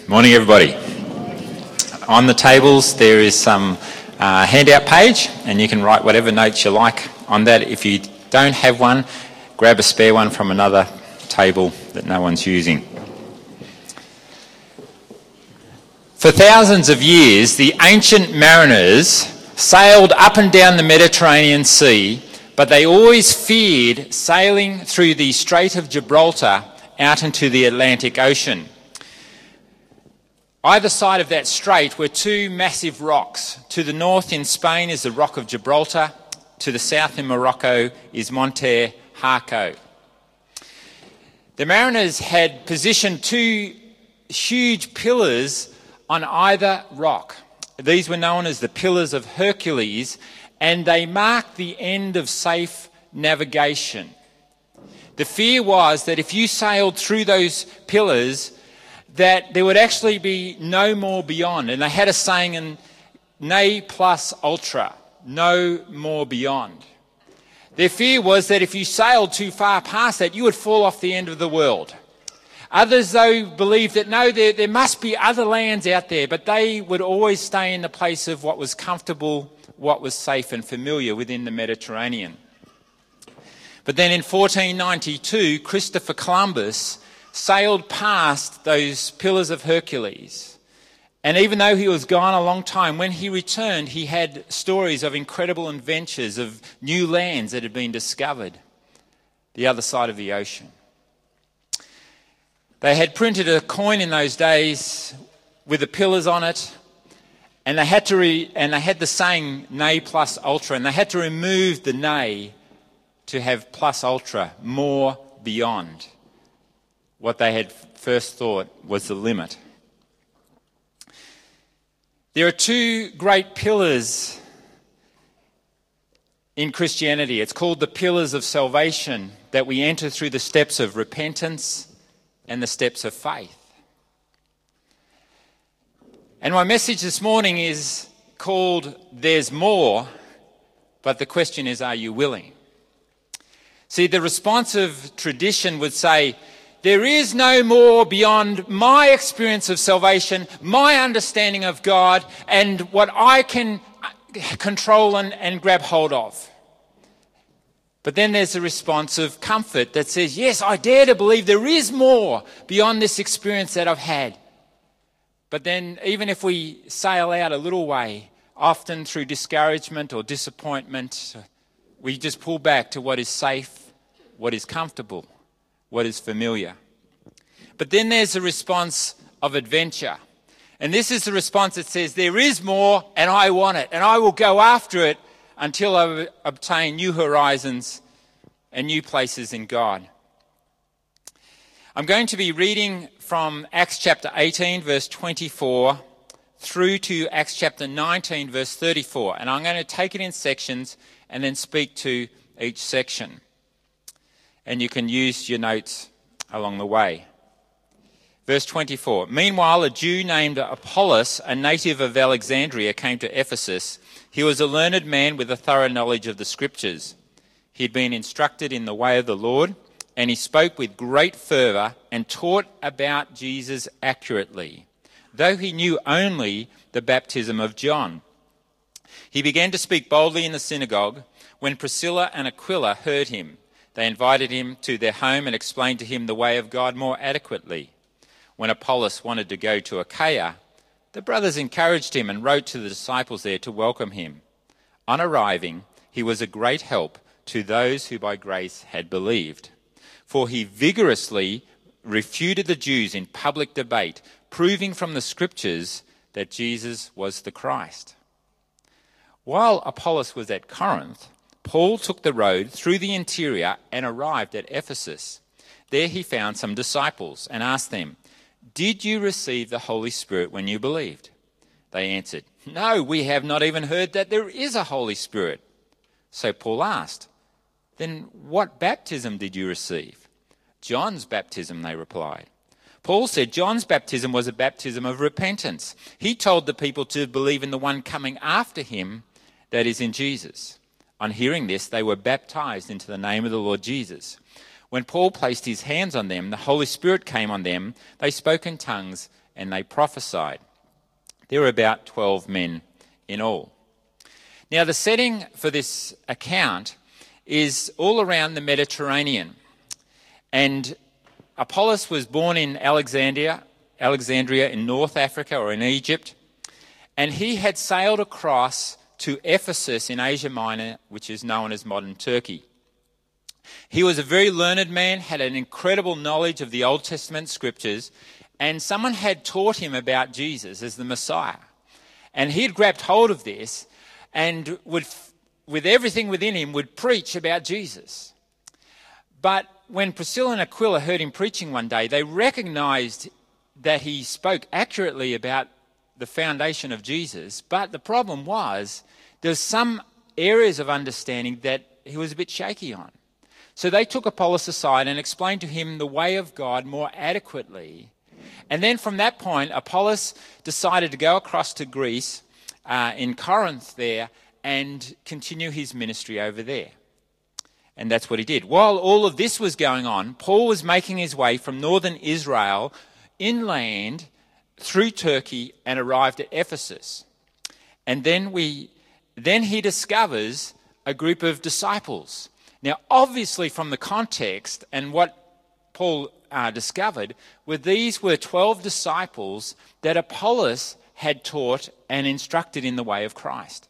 Morning, everybody. On the tables there is some handout page, and you can write whatever notes you like on that. If you don't have one, grab a spare one from another table that no one's using. For thousands of years, the ancient mariners sailed up and down the Mediterranean Sea, but they always feared sailing through the Strait of Gibraltar out into the Atlantic Ocean. Either side of that strait were two massive rocks. To the north in Spain is the Rock of Gibraltar. To the south in Morocco is Monte Harco. The mariners had positioned two huge pillars on either rock. These were known as the Pillars of Hercules, and they marked the end of safe navigation. The fear was that if you sailed through those pillars, that there would actually be no more beyond. And they had a saying in ne plus ultra, no more beyond. Their fear was that if you sailed too far past that, you would fall off the end of the world. Others, though, believed that no, there must be other lands out there, but they would always stay in the place of what was comfortable, what was safe and familiar within the Mediterranean. But then in 1492, Christopher Columbus sailed past those Pillars of Hercules. And even though he was gone a long time, when he returned, he had stories of incredible adventures, of new lands that had been discovered the other side of the ocean. They had printed a coin in those days with the pillars on it, and they had the saying ne plus ultra, and they had to remove the ne to have plus ultra, more beyond what they had first thought was the limit. There are two great pillars in Christianity. It's called the pillars of salvation, that we enter through the steps of repentance and the steps of faith. And my message this morning is called There's More, but the question is, are you willing? See, the responsive tradition would say, there is no more beyond my experience of salvation, my understanding of God, and what I can control and grab hold of. But then there's a response of comfort that says, yes, I dare to believe there is more beyond this experience that I've had. But then even if we sail out a little way, often through discouragement or disappointment, we just pull back to what is safe, what is comfortable, what is familiar. But then there's a response of adventure. And this is the response that says, there is more and I want it. And I will go after it until I obtain new horizons and new places in God. I'm going to be reading from Acts chapter 18, verse 24, through to Acts chapter 19, verse 34. And I'm going to take it in sections and then speak to each section. And you can use your notes along the way. Verse 24. Meanwhile, a Jew named Apollos, a native of Alexandria, came to Ephesus. He was a learned man with a thorough knowledge of the Scriptures. He had been instructed in the way of the Lord, and he spoke with great fervour and taught about Jesus accurately, though he knew only the baptism of John. He began to speak boldly in the synagogue. When Priscilla and Aquila heard him, they invited him to their home and explained to him the way of God more adequately. When Apollos wanted to go to Achaia, the brothers encouraged him and wrote to the disciples there to welcome him. On arriving, he was a great help to those who by grace had believed, for he vigorously refuted the Jews in public debate, proving from the Scriptures that Jesus was the Christ. While Apollos was at Corinth, Paul took the road through the interior and arrived at Ephesus. There he found some disciples and asked them, "Did you receive the Holy Spirit when you believed?" They answered, "No, we have not even heard that there is a Holy Spirit." So Paul asked, "Then what baptism did you receive?" "John's baptism," they replied. Paul said John's baptism was a baptism of repentance. He told the people to believe in the one coming after him, that is, in Jesus. On hearing this, they were baptized into the name of the Lord Jesus. When Paul placed his hands on them, the Holy Spirit came on them. They spoke in tongues and they prophesied. There were about 12 men in all. Now, the setting for this account is all around the Mediterranean. And Apollos was born in Alexandria in North Africa or in Egypt. And he had sailed across to Ephesus in Asia Minor, which is known as modern Turkey. He was a very learned man, had an incredible knowledge of the Old Testament scriptures, and someone had taught him about Jesus as the Messiah. And he had grabbed hold of this and would, with everything within him, would preach about Jesus. But when Priscilla and Aquila heard him preaching one day, they recognized that he spoke accurately about the foundation of Jesus, but the problem was there's some areas of understanding that he was a bit shaky on. So they took Apollos aside and explained to him the way of God more adequately. And then from that point, Apollos decided to go across to Greece, in Corinth there, and continue his ministry over there. And that's what he did. While all of this was going on, Paul was making his way from northern Israel inland through Turkey and arrived at Ephesus. And then he discovers a group of disciples. Now, obviously from the context and what Paul discovered, these were 12 disciples that Apollos had taught and instructed in the way of Christ.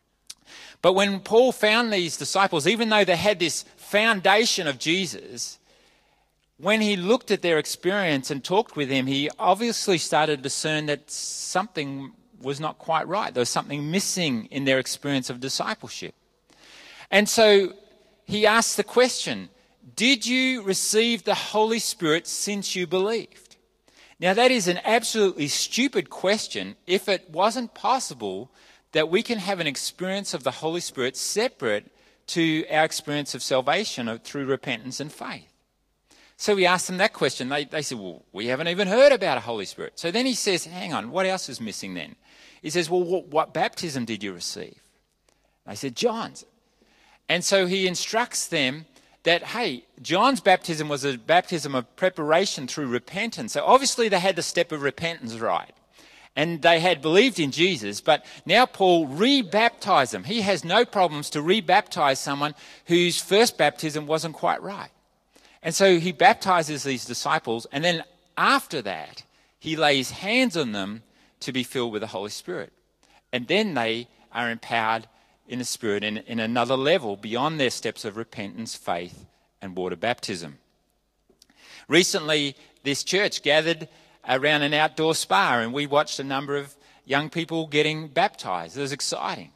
But when Paul found these disciples, even though they had this foundation of Jesus, when he looked at their experience and talked with them, he obviously started to discern that something was not quite right. There was something missing in their experience of discipleship. And so he asked the question, did you receive the Holy Spirit since you believed? Now that is an absolutely stupid question if it wasn't possible that we can have an experience of the Holy Spirit separate to our experience of salvation through repentance and faith. So we asked them that question. They said, well, we haven't even heard about a Holy Spirit. So then he says, hang on, what else is missing then? He says, well, what baptism did you receive? They said, John's. And so he instructs them that, hey, John's baptism was a baptism of preparation through repentance. So obviously they had the step of repentance right. And they had believed in Jesus, but now Paul re-baptized them. He has no problems to re-baptize someone whose first baptism wasn't quite right. And so he baptizes these disciples, and then after that, he lays hands on them to be filled with the Holy Spirit. And then they are empowered in the Spirit in another level beyond their steps of repentance, faith, and water baptism. Recently, this church gathered around an outdoor spa, and we watched a number of young people getting baptized. It was exciting.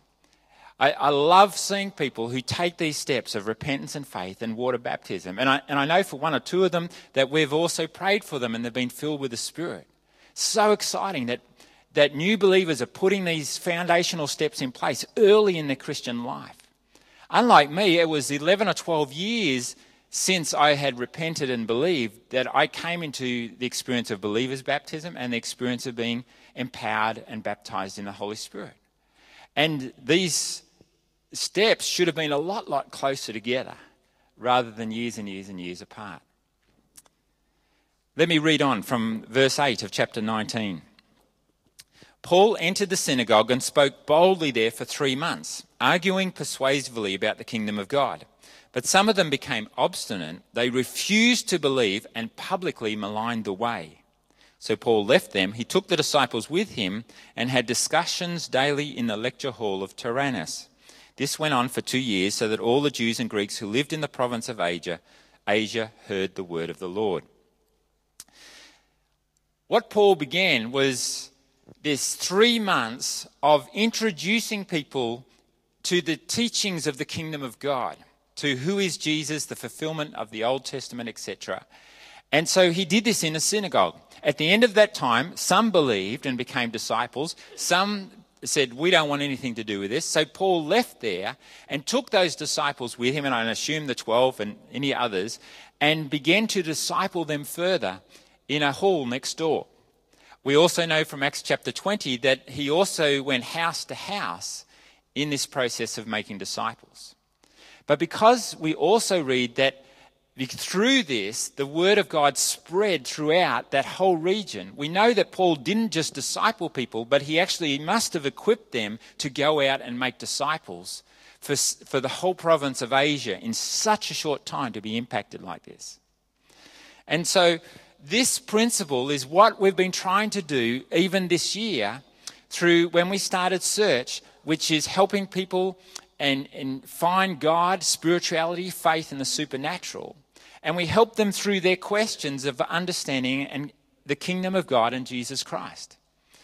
I love seeing people who take these steps of repentance and faith and water baptism. And I know for one or two of them that we've also prayed for them and they've been filled with the Spirit. So exciting that new believers are putting these foundational steps in place early in their Christian life. Unlike me, it was 11 or 12 years since I had repented and believed that I came into the experience of believer's baptism and the experience of being empowered and baptized in the Holy Spirit. And these steps should have been a lot closer together rather than years and years and years apart. Let me read on from verse 8 of chapter 19. Paul entered the synagogue and spoke boldly there for 3 months, arguing persuasively about the kingdom of God. But some of them became obstinate. They refused to believe and publicly maligned the way. So Paul left them. He took the disciples with him and had discussions daily in the lecture hall of Tyrannus. This went on for 2 years, so that all the Jews and Greeks who lived in the province of Asia heard the word of the Lord. What Paul began was this 3 months of introducing people to the teachings of the kingdom of God, to who is Jesus, the fulfillment of the Old Testament, etc. And so he did this in a synagogue. At the end of that time, some believed and became disciples. Some said, we don't want anything to do with this. So Paul left there and took those disciples with him, and I assume the 12 and any others, and began to disciple them further in a hall next door. We also know from Acts chapter 20 that he also went house to house in this process of making disciples. But because we also read that through this, the word of God spread throughout that whole region. We know that Paul didn't just disciple people, but he must have equipped them to go out and make disciples for the whole province of Asia in such a short time to be impacted like this. And so this principle is what we've been trying to do even this year through when we started Search, which is helping people and find God, spirituality, faith, and the supernatural. And we help them through their questions of understanding and the kingdom of God and Jesus Christ.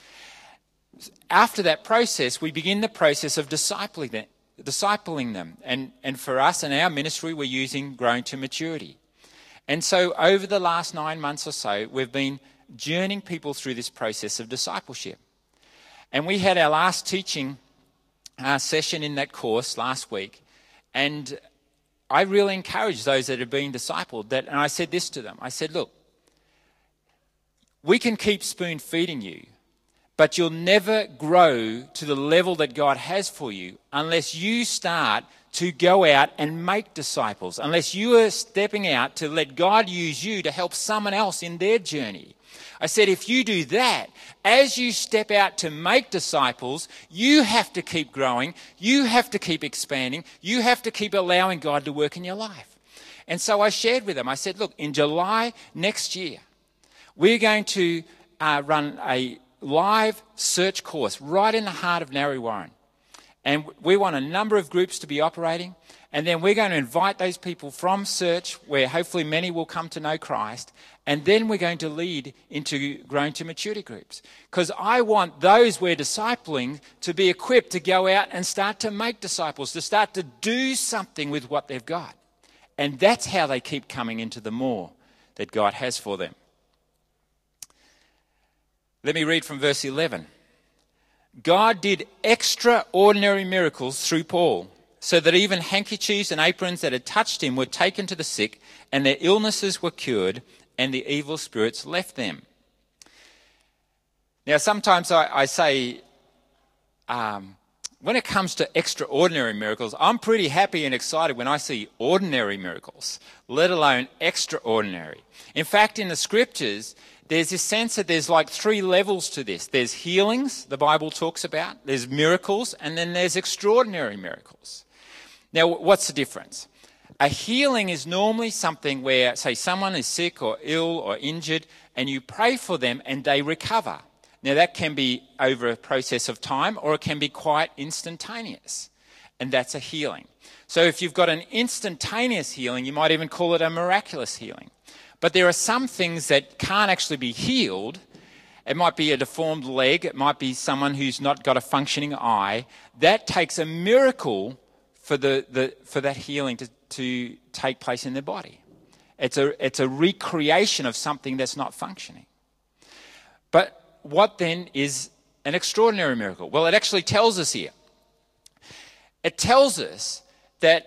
After that process, we begin the process of discipling them. And for us in our ministry, we're using Growing to Maturity. And so over the last 9 months or so, we've been journeying people through this process of discipleship. And we had our last teaching session in that course last week. And I really encourage those that are being discipled and I said this to them. I said, look, we can keep spoon feeding you, but you'll never grow to the level that God has for you unless you start to go out and make disciples, unless you are stepping out to let God use you to help someone else in their journey. I said, if you do that, as you step out to make disciples, you have to keep growing, you have to keep expanding, you have to keep allowing God to work in your life. And so I shared with them, I said, look, in July next year, we're going to run a live Search course right in the heart of Narre Warren. And we want a number of groups to be operating. And then we're going to invite those people from Search, where hopefully many will come to know Christ. And then we're going to lead into Growing to Maturity groups. Because I want those we're discipling to be equipped to go out and start to make disciples, to start to do something with what they've got. And that's how they keep coming into the more that God has for them. Let me read from verse 11. God did extraordinary miracles through Paul, so that even handkerchiefs and aprons that had touched him were taken to the sick, and their illnesses were cured, and the evil spirits left them. Now, sometimes I say, when it comes to extraordinary miracles, I'm pretty happy and excited when I see ordinary miracles, let alone extraordinary. In fact, in the scriptures, there's this sense that there's like 3 levels to this. There's healings, the Bible talks about. There's miracles, and then there's extraordinary miracles. Now, what's the difference? A healing is normally something where, say, someone is sick or ill or injured, and you pray for them and they recover. Now, that can be over a process of time, or it can be quite instantaneous, and that's a healing. So if you've got an instantaneous healing, you might even call it a miraculous healing. But there are some things that can't actually be healed. It might be a deformed leg. It might be someone who's not got a functioning eye. That takes a miracle for that healing to take place in their body. It's a recreation of something that's not functioning. But what then is an extraordinary miracle? Well, it actually tells us here. It tells us that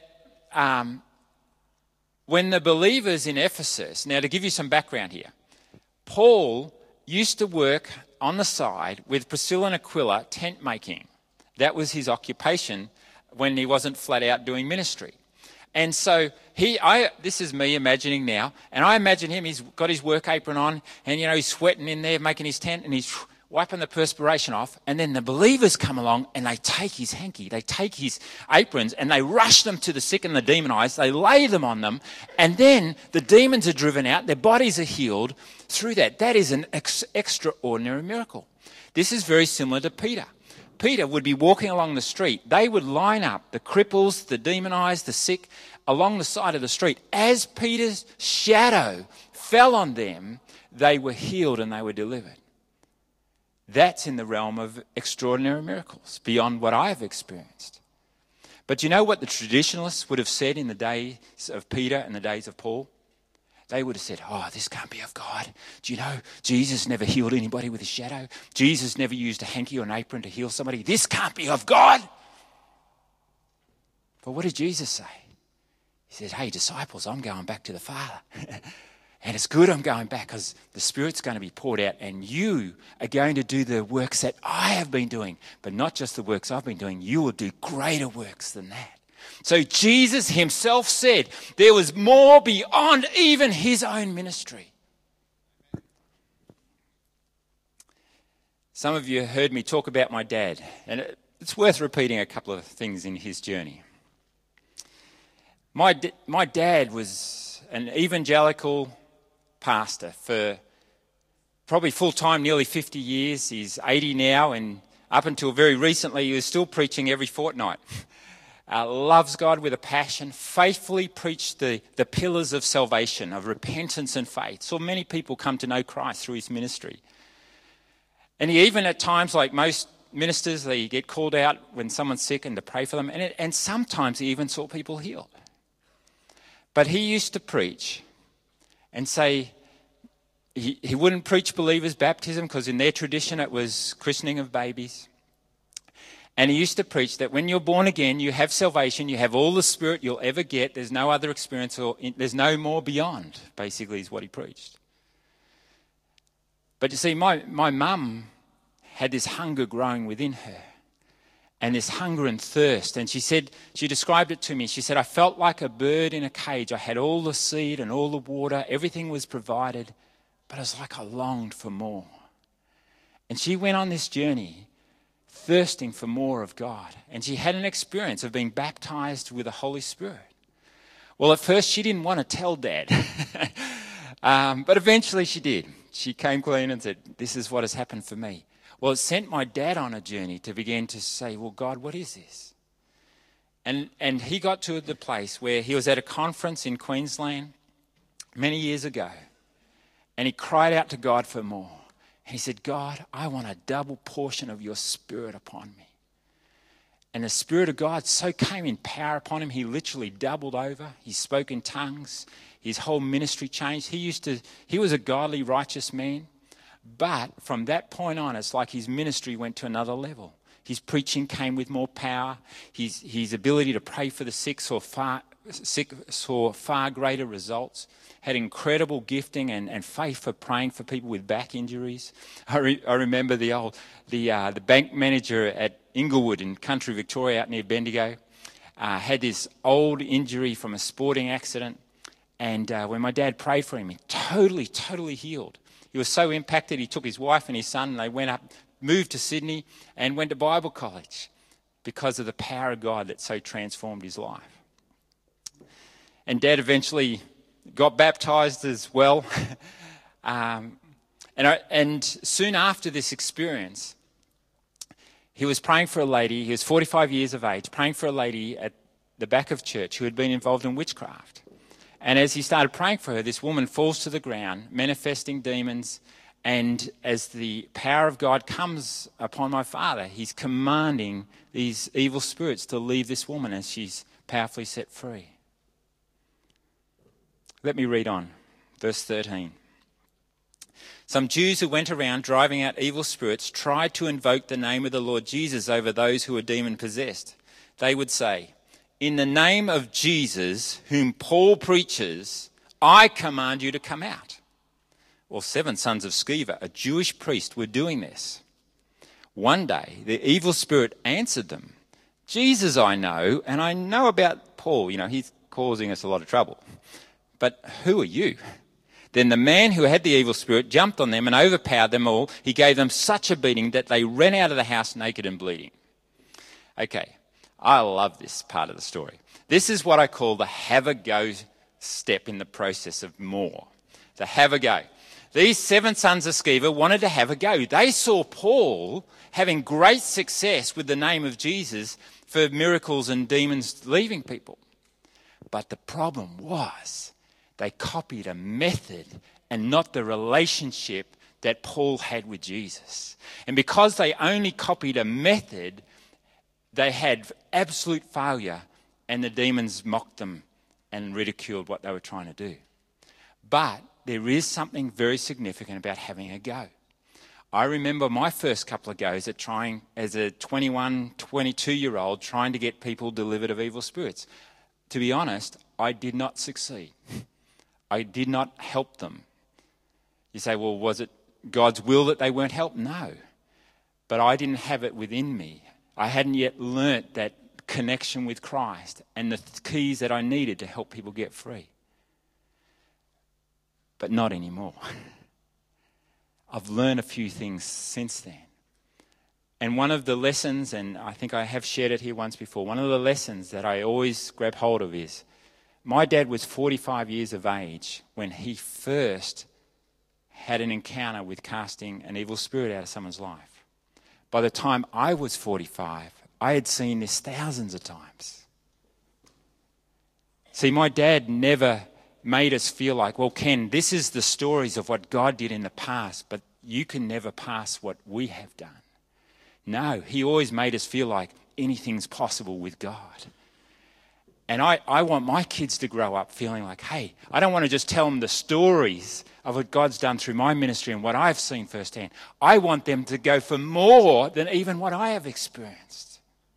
when the believers in Ephesus, now to give you some background here, Paul used to work on the side with Priscilla and Aquila tent making. That was his occupation when he wasn't flat out doing ministry. And so this is me imagining now, and I imagine him, he's got his work apron on, and he's sweating in there making his tent, and he's wiping the perspiration off, and then the believers come along and they take his hanky, they take his aprons, and they rush them to the sick and the demonized, they lay them on them, and then the demons are driven out, their bodies are healed through that. That is an extraordinary miracle. This is very similar to Peter. Peter would be walking along the street. They would line up the cripples, the demonized, the sick, along the side of the street. As Peter's shadow fell on them, they were healed and they were delivered. That's in the realm of extraordinary miracles, beyond what I've experienced. But you know what the traditionalists would have said in the days of Peter and the days of Paul? They would have said, oh, this can't be of God. Do you know Jesus never healed anybody with his shadow? Jesus never used a hanky or an apron to heal somebody. This can't be of God. But what did Jesus say? He said, hey, disciples, I'm going back to the Father. And it's good I'm going back because the Spirit's going to be poured out and you are going to do the works that I have been doing. But not just the works I've been doing. You will do greater works than that. So Jesus himself said there was more beyond even his own ministry. Some of you heard me talk about my dad, and it's worth repeating a couple of things in his journey. My dad was an evangelical pastor for probably full-time, nearly 50 years. He's 80 now, and up until very recently, he was still preaching every fortnight. Loves God with a passion, faithfully preached the pillars of salvation, of repentance and faith. Saw many people come to know Christ through his ministry. And he even at times, like most ministers, they get called out when someone's sick and to pray for them. And sometimes he even saw people healed. But he used to preach and say he wouldn't preach believers' baptism because in their tradition it was christening of babies. And he used to preach that when you're born again, you have salvation, you have all the Spirit you'll ever get. There's no other experience, or there's no more beyond, basically, is what he preached. But you see, my mum had this hunger growing within her, and this hunger and thirst. And she described it to me. She said, I felt like a bird in a cage. I had all the seed and all the water. Everything was provided, but it was like I longed for more. And she went on this journey thirsting for more of God. And she had an experience of being baptized with the Holy Spirit. Well, at first she didn't want to tell Dad. But eventually she did. She came clean and said, this is what has happened for me. Well, it sent my dad on a journey to begin to say, well, God, what is this? And he got to the place where he was at a conference in Queensland many years ago. And he cried out to God for more. And he said, God, I want a double portion of your Spirit upon me. And the Spirit of God so came in power upon him, he literally doubled over. He spoke in tongues. His whole ministry changed. He was a godly, righteous man. But from that point on, it's like his ministry went to another level. His preaching came with more power. His ability to pray for the sick saw far greater results. Had incredible gifting and faith for praying for people with back injuries. I remember the bank manager at Inglewood in country Victoria out near Bendigo had this old injury from a sporting accident. And when my dad prayed for him, he totally healed. He was so impacted, he took his wife and his son and they went up, moved to Sydney and went to Bible college because of the power of God that so transformed his life. And Dad eventually got baptized as well. And soon after this experience, he was praying for a lady. He was 45 years of age, praying for a lady at the back of church who had been involved in witchcraft. And as he started praying for her, this woman falls to the ground, manifesting demons. And as the power of God comes upon my father, he's commanding these evil spirits to leave this woman as she's powerfully set free. Let me read on. Verse 13. Some Jews who went around driving out evil spirits tried to invoke the name of the Lord Jesus over those who were demon-possessed. They would say, in the name of Jesus, whom Paul preaches, I command you to come out. Well, 7 sons of Sceva, a Jewish priest, were doing this. One day, the evil spirit answered them, Jesus I know, and I know about Paul. You know, he's causing us a lot of trouble. But who are you? Then the man who had the evil spirit jumped on them and overpowered them all. He gave them such a beating that they ran out of the house naked and bleeding. Okay, I love this part of the story. This is what I call the have a go step in the process of more. The have a go. These 7 sons of Sceva wanted to have a go. They saw Paul having great success with the name of Jesus for miracles and demons leaving people. But the problem was they copied a method and not the relationship that Paul had with Jesus. And because they only copied a method, they had absolute failure, and the demons mocked them and ridiculed what they were trying to do. But there is something very significant about having a go. I remember my first couple of goes at trying, as a 21, 22-year-old, trying to get people delivered of evil spirits. To be honest, I did not succeed. I did not help them. You say, well, was it God's will that they weren't helped? No. But I didn't have it within me. I hadn't yet learnt that connection with Christ and the keys that I needed to help people get free. But not anymore. I've learned a few things since then. And one of the lessons, and I think I have shared it here once before, one of the lessons that I always grab hold of is, my dad was 45 years of age when he first had an encounter with casting an evil spirit out of someone's life. By the time I was 45, I had seen this thousands of times. See, my dad never made us feel like, well, Ken, this is the stories of what God did in the past, but you can never pass what we have done. No, he always made us feel like anything's possible with God. And I want my kids to grow up feeling like, hey, I don't want to just tell them the stories of what God's done through my ministry and what I've seen firsthand. I want them to go for more than even what I have experienced.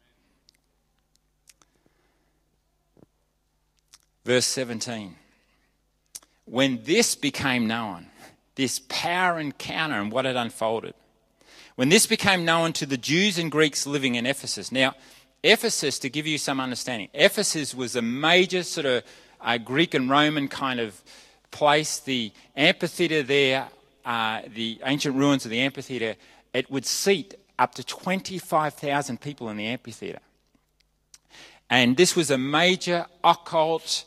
Verse 17. When this became known, this power encounter and what had unfolded, when this became known to the Jews and Greeks living in Ephesus. Now, Ephesus, to give you some understanding, Ephesus was a major sort of Greek and Roman kind of place. The amphitheatre there, the ancient ruins of the amphitheatre, it would seat up to 25,000 people in the amphitheatre. And this was a major occult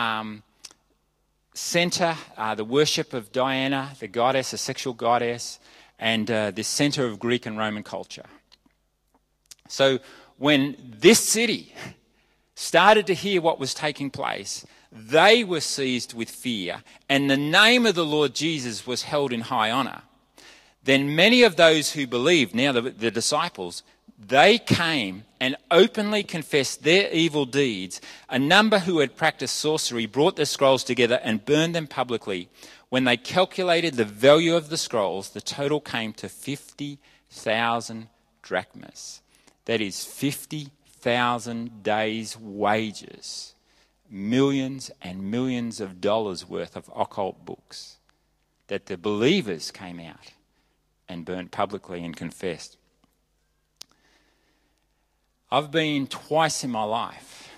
centre, the worship of Diana, the goddess, a sexual goddess, and the centre of Greek and Roman culture. So when this city started to hear what was taking place, they were seized with fear, and the name of the Lord Jesus was held in high honour. Then many of those who believed, now the disciples, they came and openly confessed their evil deeds. A number who had practiced sorcery brought their scrolls together and burned them publicly. When they calculated the value of the scrolls, the total came to 50,000 drachmas. That is 50,000 days' wages. Millions and millions of dollars worth of occult books that the believers came out and burnt publicly and confessed. I've been twice in my life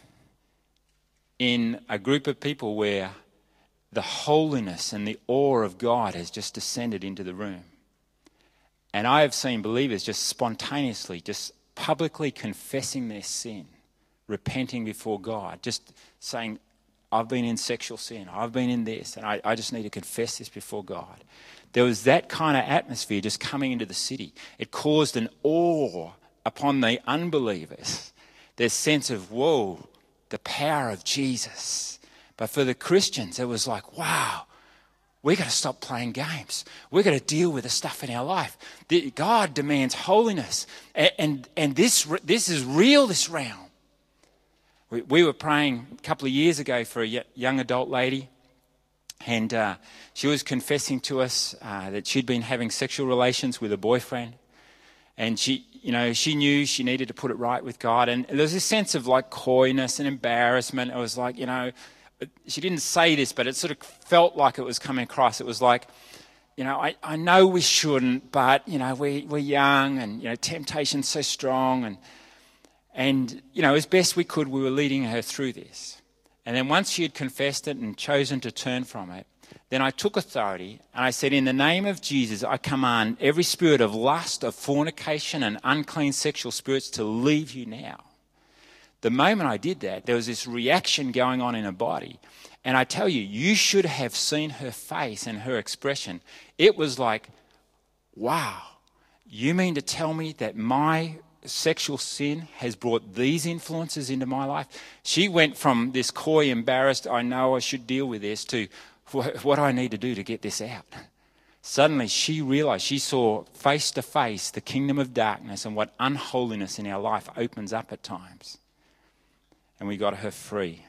in a group of people where the holiness and the awe of God has just descended into the room. And I have seen believers just spontaneously, just publicly confessing their sin, repenting before God, just saying, I've been in sexual sin, I've been in this, and I just need to confess this before God. There was that kind of atmosphere just coming into the city. It caused an awe upon the unbelievers. Their sense of, whoa, the power of Jesus. But for the Christians, it was like, wow, we've got to stop playing games. We've got to deal with the stuff in our life. God demands holiness. And this is real, this realm. We were praying a couple of years ago for a young adult lady, and she was confessing to us that she'd been having sexual relations with a boyfriend. And she knew she needed to put it right with God. And there was a sense of like coyness and embarrassment. It was like, she didn't say this, but it sort of felt like it was coming across. It was like, I know we shouldn't, but, we're young and, temptation's so strong. And as best we could, we were leading her through this. And then once she had confessed it and chosen to turn from it, then I took authority and I said, in the name of Jesus, I command every spirit of lust, of fornication and unclean sexual spirits to leave you now. The moment I did that, there was this reaction going on in her body. And I tell you, you should have seen her face and her expression. It was like, wow, you mean to tell me that my sexual sin has brought these influences into my life? She went from this coy, embarrassed, I know I should deal with this, to what do I need to do to get this out? Suddenly she realized, she saw face to face the kingdom of darkness and what unholiness in our life opens up at times. And we got her free.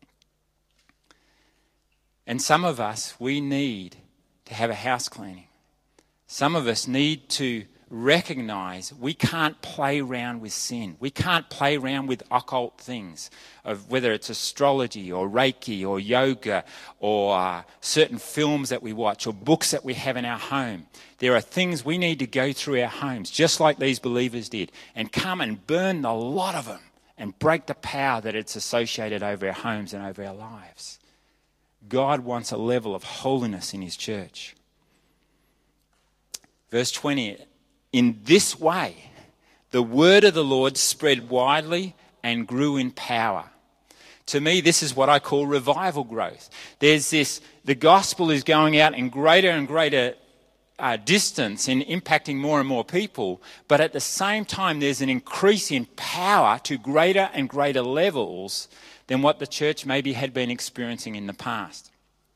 And some of us, we need to have a house cleaning. Some of us need to recognize we can't play around with sin. We can't play around with occult things, of whether it's astrology or Reiki or yoga or certain films that we watch or books that we have in our home. There are things we need to go through our homes, just like these believers did, and come and burn the lot of them and break the power that it's associated over our homes and over our lives. God wants a level of holiness in his church. Verse 20, in this way, the word of the Lord spread widely and grew in power. To me, this is what I call revival growth. The gospel is going out in greater and greater distance and impacting more and more people, but at the same time there's an increase in power to greater and greater levels than what the church maybe had been experiencing in the past.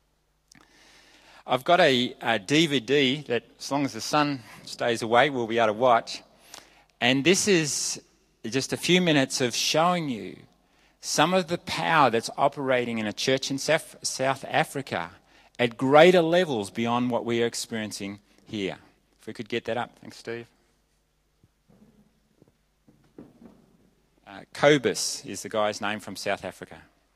I've got a DVD that, as long as the sun stays away, we'll be able to watch. And this is just a few minutes of showing you some of the power that's operating in a church in South Africa at greater levels beyond what we are experiencing here. If we could get that up. Thanks, Steve. Cobus is the guy's name from South Africa.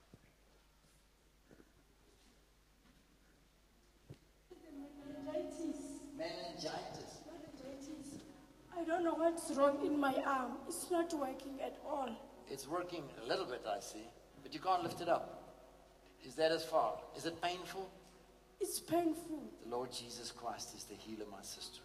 Meningitis. I don't know what's wrong in my arm. It's not working at all. It's working a little bit, I see, but you can't lift it up. Is that as far? Is it painful? It's painful. The Lord Jesus Christ is the healer, my sister.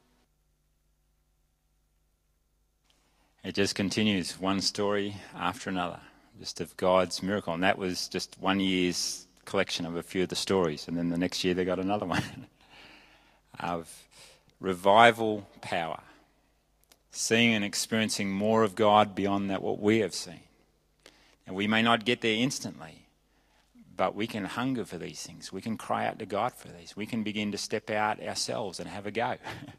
It just continues, one story after another, just of God's miracle. And that was just 1 year's collection of a few of the stories. And then the next year they got another one of revival power. Seeing and experiencing more of God beyond that what we have seen. And we may not get there instantly, but we can hunger for these things. We can cry out to God for these. We can begin to step out ourselves and have a go.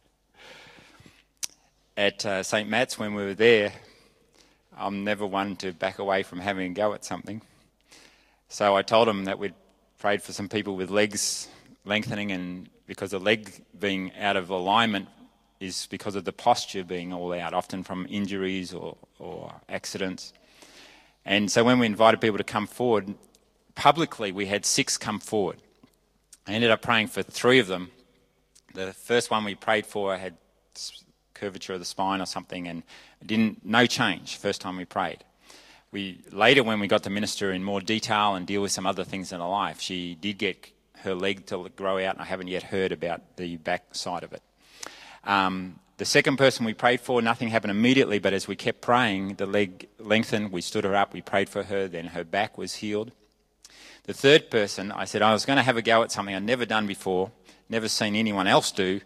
At St. Matt's, when we were there, I'm never one to back away from having a go at something. So I told them that we'd prayed for some people with legs lengthening, and because the leg being out of alignment is because of the posture being all out, often from injuries or accidents. And so when we invited people to come forward, publicly we had 6 come forward. I ended up praying for 3 of them. The first one we prayed for had curvature of the spine or something, and no change first time we prayed. Later, when we got to minister in more detail and deal with some other things in her life, she did get her leg to grow out, and I haven't yet heard about the back side of it. The second person we prayed for, nothing happened immediately, but as we kept praying, the leg lengthened, we stood her up, we prayed for her, then her back was healed. The third person, I said I was going to have a go at something I'd never done before, never seen anyone else do,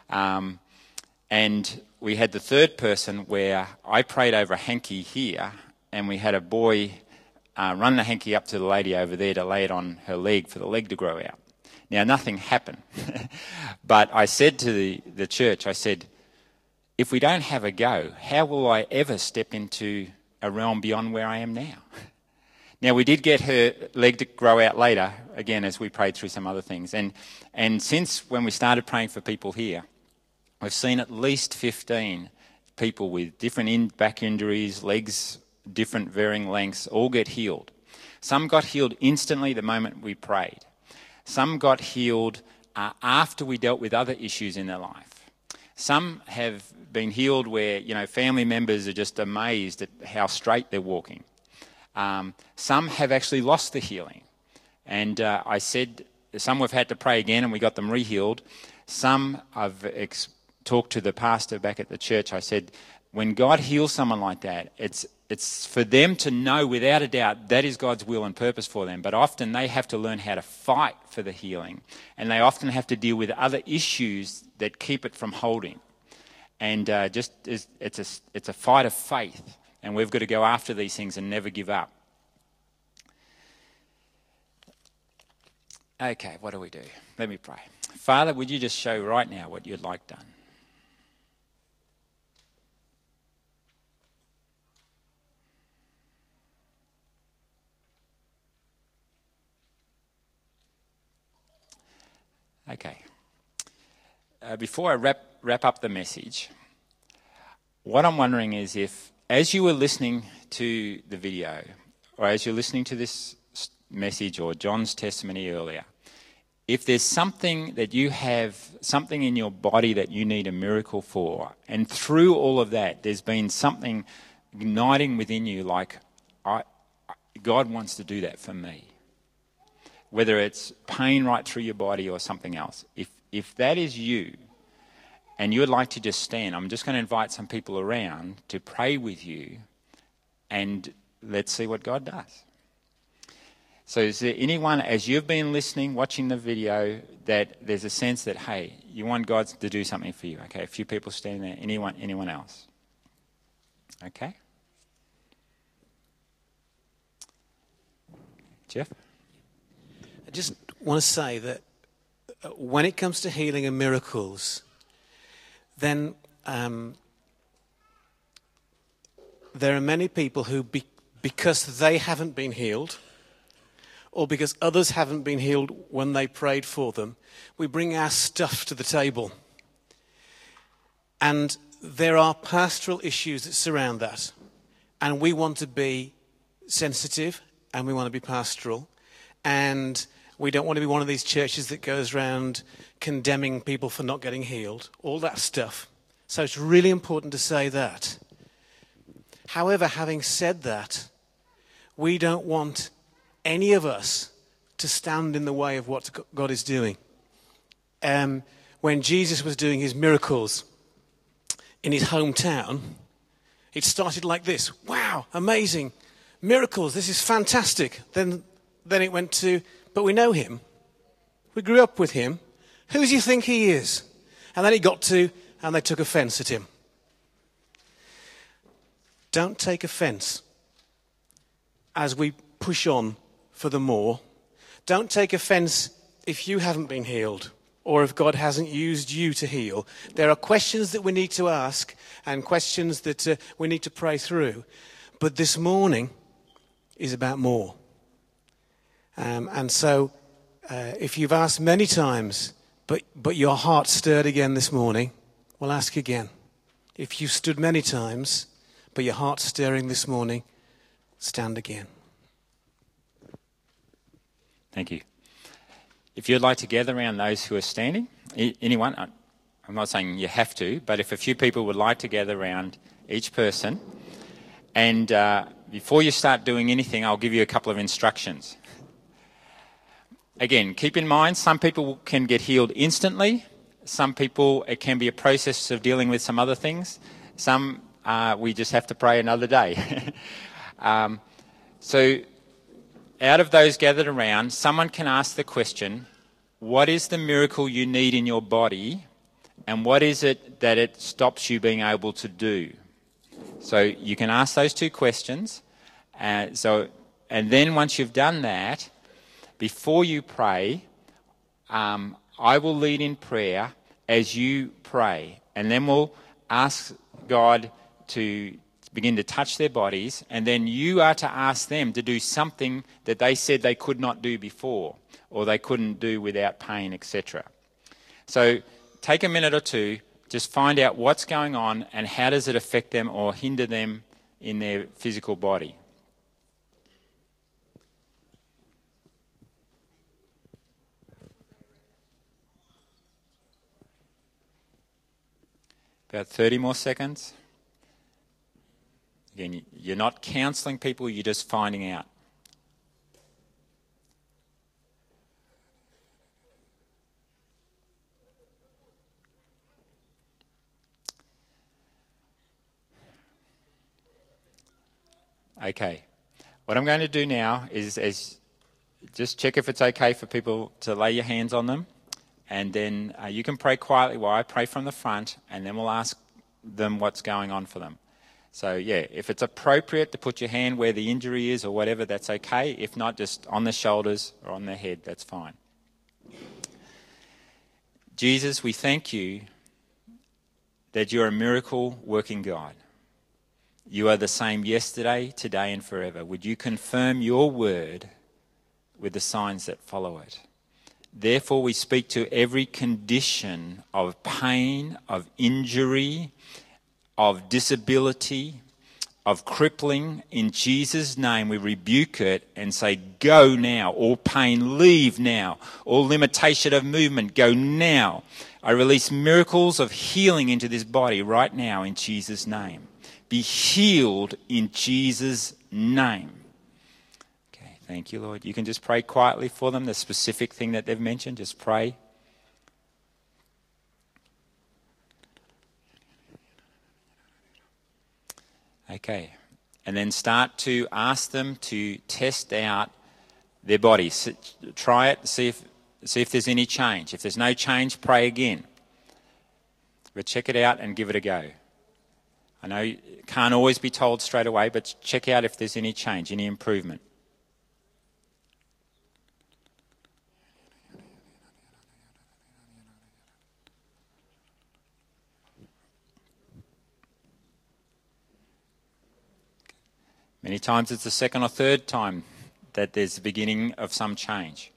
and we had the third person where I prayed over a hanky here, and we had a boy run the hanky up to the lady over there to lay it on her leg for the leg to grow out. Now, nothing happened, but I said to the church, I said, if we don't have a go, how will I ever step into a realm beyond where I am now? Now, we did get her leg to grow out later, again, as we prayed through some other things. And since when we started praying for people here, we've seen at least 15 people with different back injuries, legs, different varying lengths, all get healed. Some got healed instantly the moment we prayed. Some got healed after we dealt with other issues in their life. Some have been healed where, family members are just amazed at how straight they're walking. Some have actually lost the healing. And I said, some we've had to pray again and we got them re-healed. Some I've talked to the pastor back at the church. I said, when God heals someone like that, it's for them to know without a doubt that is God's will and purpose for them. But often they have to learn how to fight for the healing. And they often have to deal with other issues that keep it from holding. And it's a fight of faith. And we've got to go after these things and never give up. Okay, what do we do? Let me pray. Father, would you just show right now what you'd like done? Okay. Before I wrap up the message, what I'm wondering is if, as you were listening to the video, or as you're listening to this message or John's testimony earlier, if there's something that you have, something in your body that you need a miracle for, and through all of that, there's been something igniting within you like, God wants to do that for me. Whether it's pain right through your body or something else. If that is you, and you would like to just stand, I'm just going to invite some people around to pray with you, and let's see what God does. So is there anyone, as you've been listening, watching the video, that there's a sense that, hey, you want God to do something for you? Okay, a few people standing there. Anyone else? Okay. Jeff? I just want to say that when it comes to healing and miracles, then there are many people who, because they haven't been healed, or because others haven't been healed when they prayed for them, we bring our stuff to the table. And there are pastoral issues that surround that. And we want to be sensitive, and we want to be pastoral. And we don't want to be one of these churches that goes around condemning people for not getting healed, all that stuff. So it's really important to say that. However, having said that, we don't want any of us to stand in the way of what God is doing. When Jesus was doing his miracles in his hometown, it started like this. Wow, amazing. Miracles, this is fantastic. Then it went to, but we know him. We grew up with him. Who do you think he is? And then it got to, and they took offense at him. Don't take offense as we push on for the more. Don't take offense if you haven't been healed or if God hasn't used you to heal. There are questions that we need to ask and questions that we need to pray through. But this morning is about more. And so if you've asked many times, but your heart stirred again this morning, well, ask again. If you've stood many times, but your heart's stirring this morning, stand again. Thank you. If you'd like to gather around those who are standing, anyone, I'm not saying you have to, but if a few people would like to gather around each person, and before you start doing anything, I'll give you a couple of instructions. Again, keep in mind, some people can get healed instantly. Some people, it can be a process of dealing with some other things. Some, we just have to pray another day. So out of those gathered around, someone can ask the question, what is the miracle you need in your body, and what is it that it stops you being able to do? So you can ask those two questions. And then once you've done that, before you pray, I will lead in prayer as you pray. And then we'll ask God to begin to touch their bodies, and then you are to ask them to do something that they said they could not do before, or they couldn't do without pain, etc. So take a minute or two, just find out what's going on and how does it affect them or hinder them in their physical body. About 30 more seconds. Again, you're not counselling people, you're just finding out. Okay. What I'm going to do now is just check if it's okay for people to lay your hands on them. And then you can pray quietly while I pray from the front, and then we'll ask them what's going on for them. So, yeah, if it's appropriate to put your hand where the injury is or whatever, that's okay. If not, just on the shoulders or on the head, that's fine. Jesus, we thank you that you're a miracle-working God. You are the same yesterday, today, and forever. Would you confirm your word with the signs that follow it? Therefore, we speak to every condition of pain, of injury, of disability, of crippling. In Jesus' name, we rebuke it and say, go now. All pain, leave now. All limitation of movement, go now. I release miracles of healing into this body right now in Jesus' name. Be healed in Jesus' name. Okay, thank you, Lord. You can just pray quietly for them, the specific thing that they've mentioned. Just pray. Okay, and then start to ask them to test out their body. Try it, see if there's any change. If there's no change, pray again. But check it out and give it a go. I know you can't always be told straight away, but check out if there's any change, any improvement. Many times it's the second or third time that there's the beginning of some change.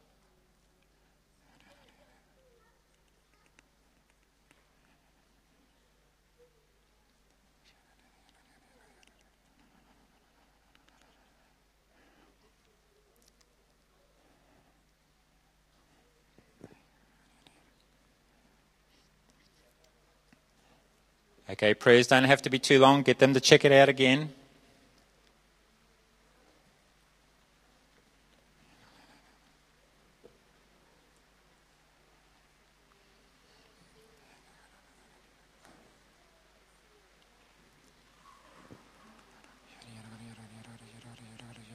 Okay, prayers don't have to be too long. Get them to check it out again.